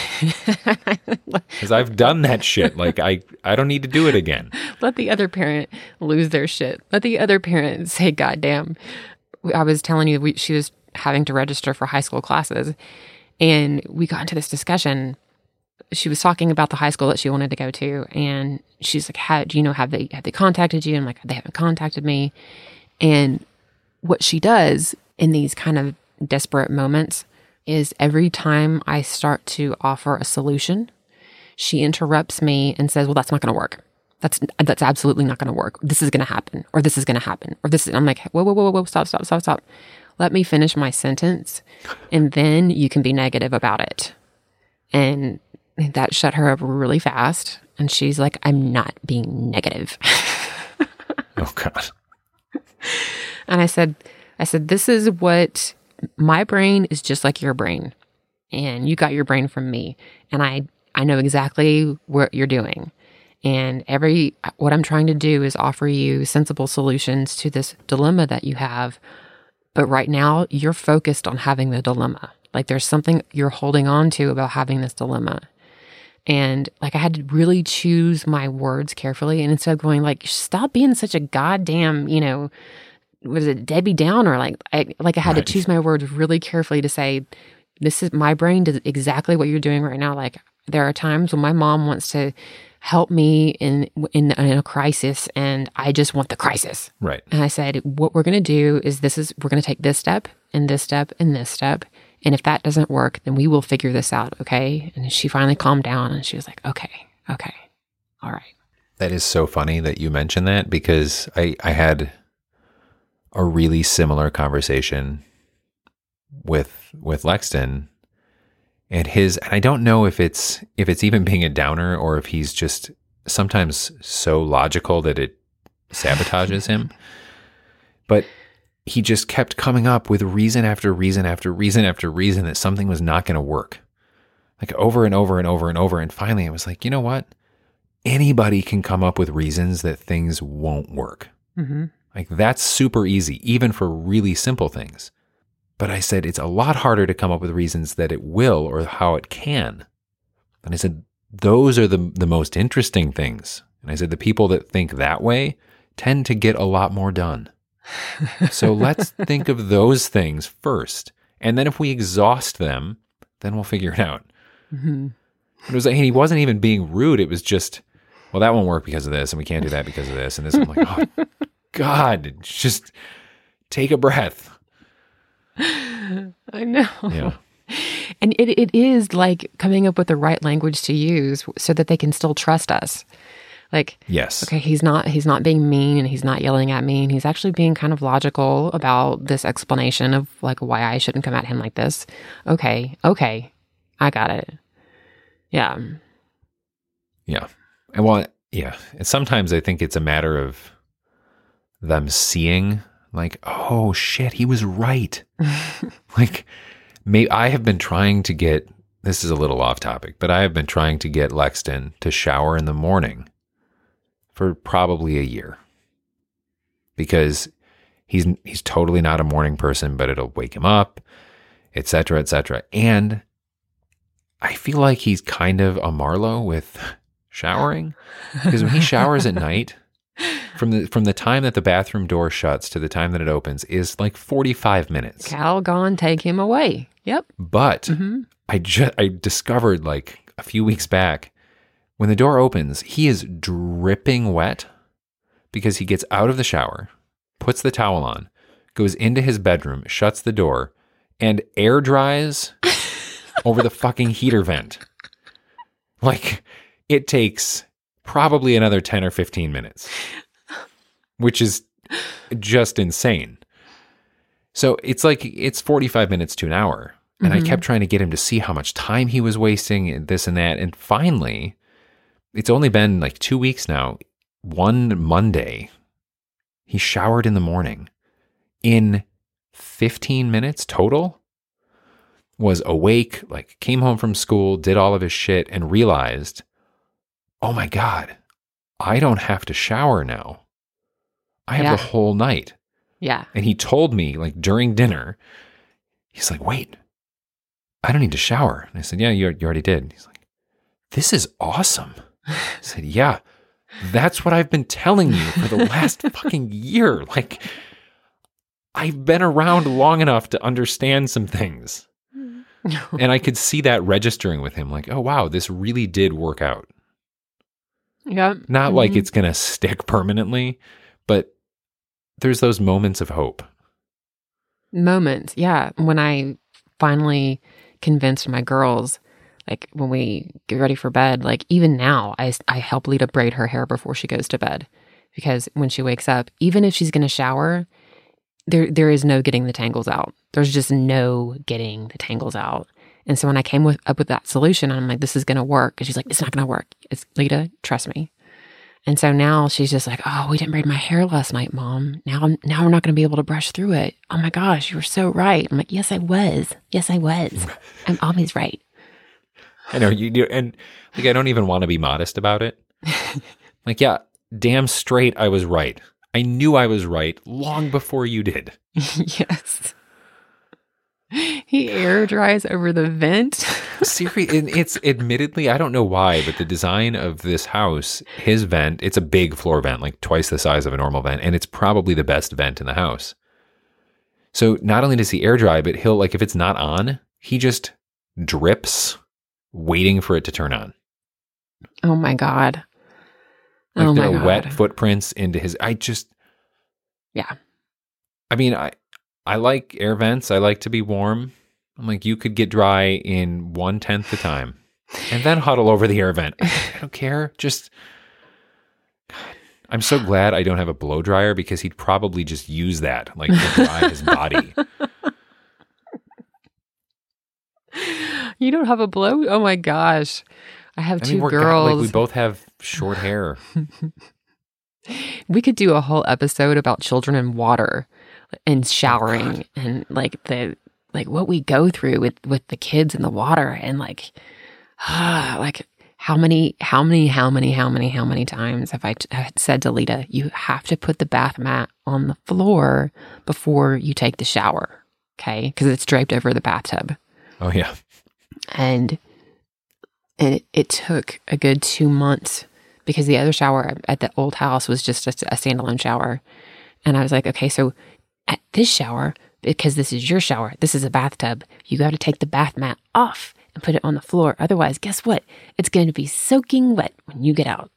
B: Because I've done that shit. Like, I, I don't need to do it again.
C: Let the other parent lose their shit. Let the other parent say, goddamn. I was telling you, we, she was having to register for high school classes. And we got into this discussion. She was talking about the high school that she wanted to go to. And she's like, how, do you know, have they, have they contacted you? I'm like, they haven't contacted me. And what she does in these kind of desperate moments is every time I start to offer a solution, she interrupts me and says, well, that's not going to work. That's that's absolutely not going to work. This is going to happen, or this is going to happen, or this is, I'm like, whoa, whoa, whoa, whoa, stop, stop, stop, stop. Let me finish my sentence, and then you can be negative about it. And that shut her up really fast. And she's like, I'm not being negative.
B: Oh, God.
C: And I said, I said, this is what my brain is just like your brain, and you got your brain from me, and I I know exactly what you're doing. And every what I'm trying to do is offer you sensible solutions to this dilemma that you have. But right now, you're focused on having the dilemma. Like there's something you're holding on to about having this dilemma. And like I had to really choose my words carefully. And instead of going like, stop being such a goddamn, you know, was it Debbie Downer? Like I like I had right. to choose my words really carefully to say, this is my brain does exactly what you're doing right now. Like there are times when my mom wants to help me in, in in a crisis, and I just want the crisis.
B: Right.
C: And I said, what we're going to do is this is we're going to take this step and this step and this step, and if that doesn't work, then we will figure this out. Okay. And she finally calmed down, and she was like, okay, okay, all right.
B: That is so funny that you mentioned that, because I I had a really similar conversation with with Lexton. And his, and I don't know if it's if it's even being a downer or if he's just sometimes so logical that it sabotages him. But he just kept coming up with reason after reason after reason after reason that something was not going to work. Like over and over and over and over. And finally I was like, you know what? Anybody can come up with reasons that things won't work.
C: Mm-hmm.
B: Like that's super easy, even for really simple things. But I said, it's a lot harder to come up with reasons that it will or how it can. And I said, those are the, the most interesting things. And I said, the people that think that way tend to get a lot more done. So let's think of those things first. And then if we exhaust them, then we'll figure it out.
C: Mm-hmm.
B: It was like, and he wasn't even being rude. It was just, well, that won't work because of this, and we can't do that because of this. And this, I'm like, oh, God, just take a breath.
C: I know.
B: Yeah.
C: And it, it is like coming up with the right language to use so that they can still trust us. Like,
B: yes.
C: Okay, he's not he's not being mean, and he's not yelling at me, and he's actually being kind of logical about this explanation of like why I shouldn't come at him like this. Okay, okay. I got it. Yeah.
B: Yeah. And well, yeah. And sometimes I think it's a matter of them seeing like, oh shit, he was right. Like, may I have been trying to get, this is a little off topic, but I have been trying to get Lexton to shower in the morning for probably a year, because he's he's totally not a morning person, but it'll wake him up, et cetera, et cetera. And I feel like he's kind of a Marlo with showering, because when he showers at night, From the from the time that the bathroom door shuts to the time that it opens is like forty-five minutes.
C: Cal gone, take him away. Yep.
B: But
C: mm-hmm.
B: I just I discovered like a few weeks back, when the door opens, he is dripping wet because he gets out of the shower, puts the towel on, goes into his bedroom, shuts the door, and air dries over the fucking heater vent. Like, it takes probably another ten or fifteen minutes, which is just insane. So it's like, it's forty-five minutes to an hour. And mm-hmm. I kept trying to get him to see how much time he was wasting and this and that. And finally, it's only been like two weeks now. One Monday, he showered in the morning in fifteen minutes total, was awake, like came home from school, did all of his shit, and realized, oh my God, I don't have to shower now. I have
C: yeah.
B: the whole night.
C: Yeah.
B: And he told me, like, during dinner, he's like, wait, I don't need to shower. And I said, yeah, you, you already did. And he's like, this is awesome. I said, yeah, that's what I've been telling you for the last fucking year. Like, I've been around long enough to understand some things. And I could see that registering with him, like, oh, wow, this really did work out.
C: Yeah.
B: Not
C: mm-hmm.
B: like it's going to stick permanently, but there's those moments of hope.
C: Moments, yeah. When I finally convinced my girls, like when we get ready for bed, like even now, I, I help Lita braid her hair before she goes to bed. Because when she wakes up, even if she's going to shower, there there is no getting the tangles out. There's just no getting the tangles out. And so when I came with, up with that solution, I'm like, this is going to work. And she's like, it's not going to work. It's Lita, trust me. And so now she's just like, oh, we didn't braid my hair last night, Mom. Now I'm now we're not going to be able to brush through it. Oh my gosh, you were so right. I'm like, yes, I was. Yes, I was. I'm always right.
B: I know you do. And like, I don't even want to be modest about it. Like, yeah, damn straight I was right. I knew I was right long before you did.
C: Yes. He air dries over the vent.
B: Seriously, and it's admittedly, I don't know why, but the design of this house, his vent, it's a big floor vent, like twice the size of a normal vent, and it's probably the best vent in the house. So not only does he air dry, but he'll, like, if it's not on, he just drips waiting for it to turn on.
C: Oh my God.
B: Like
C: oh
B: there
C: my
B: are
C: God.
B: wet footprints into his, I just,
C: Yeah.
B: I mean, I, I like air vents. I like to be warm. I'm like, you could get dry in one tenth the time and then huddle over the air vent. I don't care. Just, God, I'm so glad I don't have a blow dryer because he'd probably just use that, like, to dry his body.
C: You don't have a blow? Oh my gosh. I have
B: I
C: two
B: mean, we're
C: girls.
B: God, like, we both have short hair.
C: We could do a whole episode about children and water and showering
B: Oh,
C: and like the like what we go through with with the kids and the water and like ah, like how many how many how many how many how many times have I t- have said to Lita, you have to put the bath mat on the floor before you take the shower, okay? Because it's draped over the bathtub.
B: Oh, yeah.
C: And and it, it took a good two months because the other shower at the old house was just a, a standalone shower. And I was like, okay, so at this shower, because this is your shower, this is a bathtub, you got to take the bath mat off and put it on the floor. Otherwise, guess what? It's going to be soaking wet when you get out.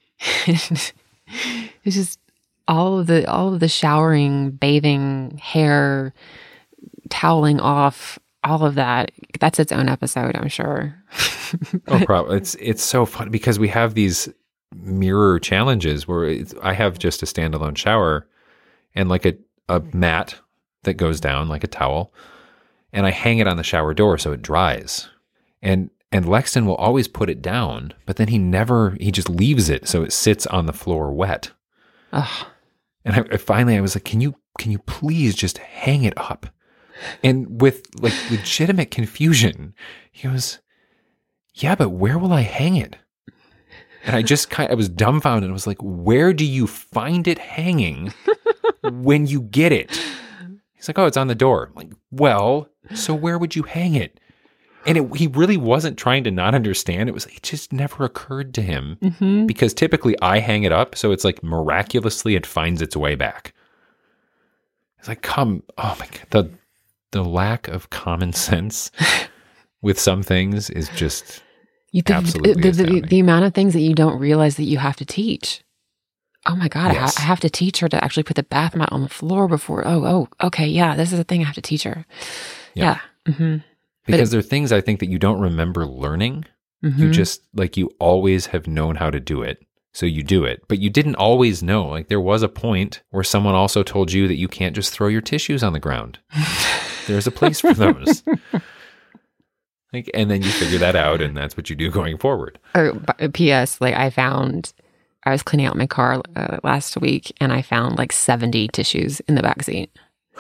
C: It's just all of the all of the showering, bathing, hair, toweling off, all of that. That's its own episode, I'm sure.
B: Oh, probably. It's it's so fun because we have these mirror challenges where it's, I have just a standalone shower and like a, a mat that goes down like a towel, and I hang it on the shower door so it dries. And and Lexton will always put it down, but then he never, he just leaves it so it sits on the floor wet.
C: Ugh.
B: And I, I finally I was like, can you can you please just hang it up? And with like legitimate confusion, he goes, yeah, but where will I hang it? And I just kind of, I was dumbfounded. I was like, where do you find it hanging when you get it? He's like, oh, it's on the door. I'm like, well, so where would you hang it? And it, he really wasn't trying to not understand. It was, it just never occurred to him
C: Mm-hmm.
B: because typically I hang it up. So it's like miraculously it finds its way back. It's like, come, oh my God, the, the lack of common sense with some things is just
C: You, the,
B: absolutely
C: the, the,
B: astounding.
C: the amount of things that you don't realize that you have to teach. Oh my God,
B: Yes.
C: I, I have to teach her to actually put the bath mat on the floor before. Oh, oh, okay. Yeah, this is a thing I have to teach her.
B: Yeah.
C: Yeah. Mm-hmm.
B: because there are things I think that you don't remember learning.
C: Mm-hmm.
B: You just, like, you always have known how to do it. So you do it, but you didn't always know. Like, there was a point where someone also told you that you can't just throw your tissues on the ground. There's a place for those. Like, and then you figure that out, and that's what you do going forward.
C: Or b- P S Like I found, I was cleaning out my car uh, last week, and I found like seventy tissues in the back seat.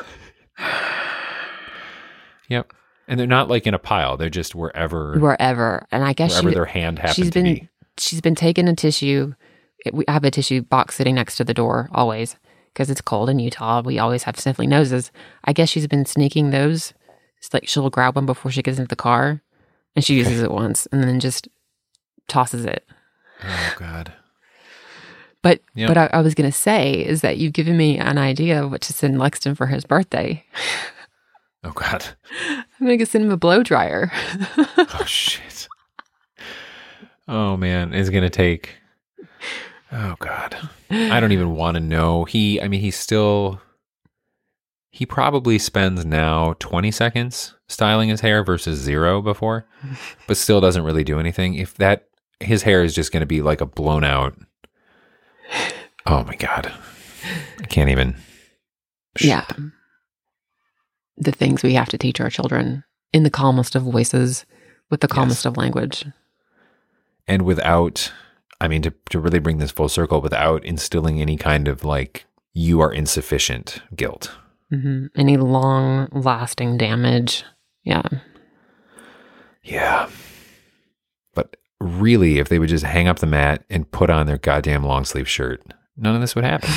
B: Yep. And they're not like in a pile. They're just wherever,
C: Wherever, and I guess
B: wherever
C: she,
B: their hand happened
C: she's
B: to
C: been
B: be.
C: she's been taking a tissue. It, we I have a tissue box sitting next to the door always because it's cold in Utah. We always have sniffly noses. I guess she's been sneaking those. It's like she'll grab one before she gets into the car, and she uses it once and then just tosses it.
B: Oh, God.
C: But
B: Yep.
C: but I, I was gonna say is that you've given me an idea of what to send Lexton for his birthday.
B: Oh, God.
C: I'm gonna go send him a blow dryer.
B: Oh, shit. Oh, man. It's going to take... Oh, God. I don't even want to know. He, I mean, he's still... He probably spends now twenty seconds styling his hair versus zero before, but still doesn't really do anything. If that... His hair is just going to be like a blown out... Oh, my God. I can't even...
C: Yeah. The things we have to teach our children in the calmest of voices with the calmest
B: Yes.
C: of language.
B: And without I mean, to, to really bring this full circle without instilling any kind of like, you are insufficient guilt.
C: Mm-hmm. Any long lasting damage. Yeah.
B: Yeah. But really, if they would just hang up the mat and put on their goddamn long sleeve shirt, none of this would happen.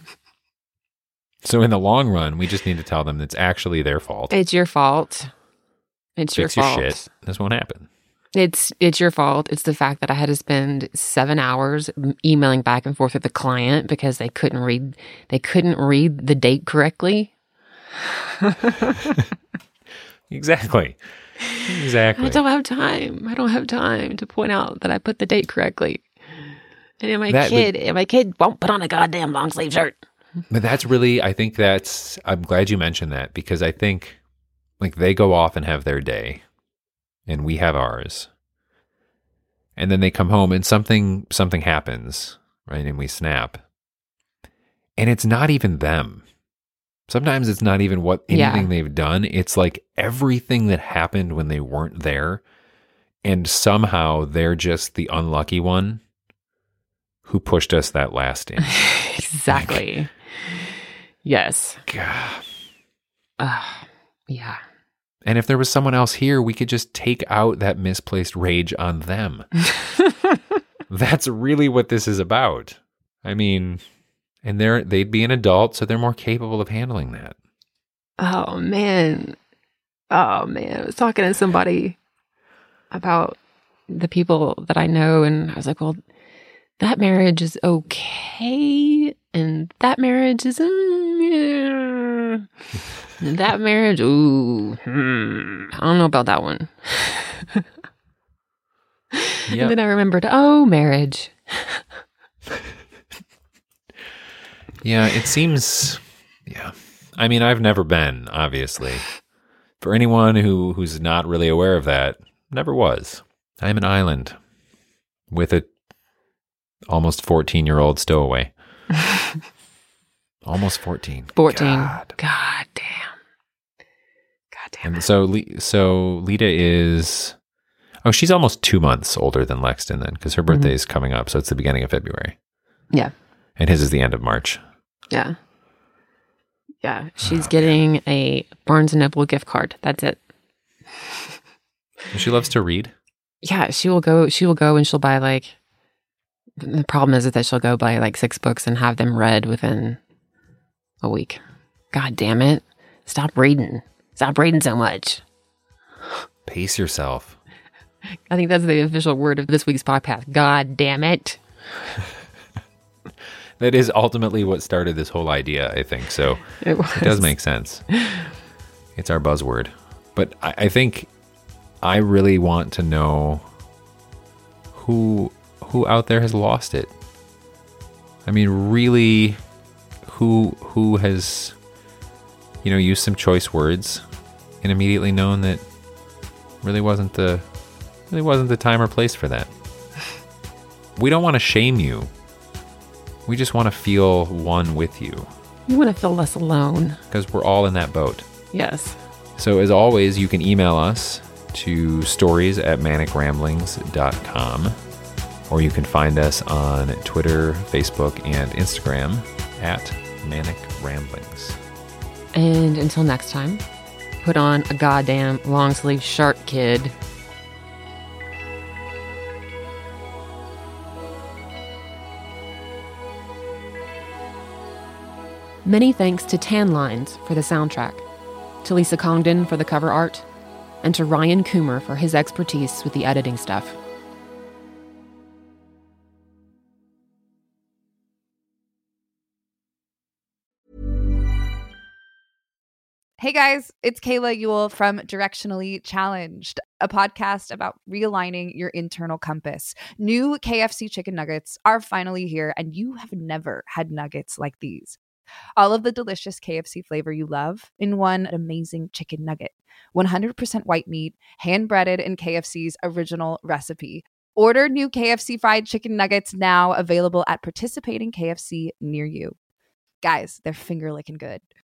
B: So in the long run, we just need to tell them it's actually their fault.
C: It's your fault. It's
B: Fix
C: your
B: your
C: fault.
B: shit. This won't happen.
C: It's it's your fault. It's the fact that I had to spend seven hours emailing back and forth with the client because they couldn't read they couldn't read the date correctly.
B: Exactly. Exactly.
C: I don't have time. I don't have time to point out that I put the date correctly. And my
B: That
C: kid, and my kid won't put on a goddamn long sleeve shirt.
B: But that's really, I think that's, I'm glad you mentioned that because I think like they go off and have their day and we have ours. And then they come home and something, something happens, right? And we snap. And it's not even them. Sometimes it's not even what anything
C: Yeah.
B: they've done. It's like everything that happened when they weren't there. And somehow they're just the unlucky one who pushed us that last inch.
C: Exactly. Yes.
B: God.
C: Uh, yeah.
B: And if there was someone else here, we could just take out that misplaced rage on them. That's really what this is about. I mean, and they're they'd be an adult, so they're more capable of handling that.
C: Oh man. Oh man. I was talking to somebody about the people that I know, and I was like, well, that marriage is okay, and that marriage is, mm, yeah. And that marriage, ooh, hmm, I don't know about that one.
B: Yep.
C: And then I remembered, oh, marriage.
B: Yeah, it seems, yeah. I mean, I've never been, obviously. For anyone who, who's not really aware of that, never was. I'm an island with a almost fourteen-year-old stowaway. Almost fourteen.
C: fourteen.
B: God.
C: God damn. God damn
B: And
C: it.
B: so, Le- so Lita is, oh, she's almost two months older than Lexton then, because her birthday
C: Mhm.
B: is coming up. So it's the beginning of February.
C: Yeah.
B: And his is the end of March.
C: Yeah. Yeah. She's getting a Barnes and Noble gift card. That's it.
B: And she loves to read.
C: Yeah. She will go, she will go and she'll buy like, the problem is that she'll go buy like six books and have them read within a week. God damn it. Stop reading. Stop reading so much.
B: Pace yourself.
C: I think that's the official word of this week's podcast. God damn it.
B: That is ultimately what started this whole idea, I think. So
C: It was.
B: it does make sense. It's our buzzword. But I, I think I really want to know who who out there has lost it. I mean, really, who who has, you know, used some choice words and immediately known that really wasn't the really wasn't the time or place for that. We don't want to shame you. We just want to feel one with you
C: You want to feel less alone.
B: because we're all in that boat.
C: Yes.
B: So as always, you can email us to stories at manic ramblings dot com, or you can find us on Twitter, Facebook, and Instagram at Manic Ramblings.
C: And until next time, put on a goddamn long sleeve shirt, kid. Many thanks to Tan Lines for the soundtrack, to Lisa Congdon for the cover art, and to Ryan Coomer for his expertise with the editing stuff.
A: Hey guys, it's Kayla Ewell from Directionally Challenged, a podcast about realigning your internal compass. New K F C chicken nuggets are finally here, and you have never had nuggets like these. All of the delicious K F C flavor you love in one amazing chicken nugget. one hundred percent white meat, hand-breaded in K F C's original recipe. Order new K F C fried chicken nuggets now, available at participating K F C near you. Guys, they're finger-licking good.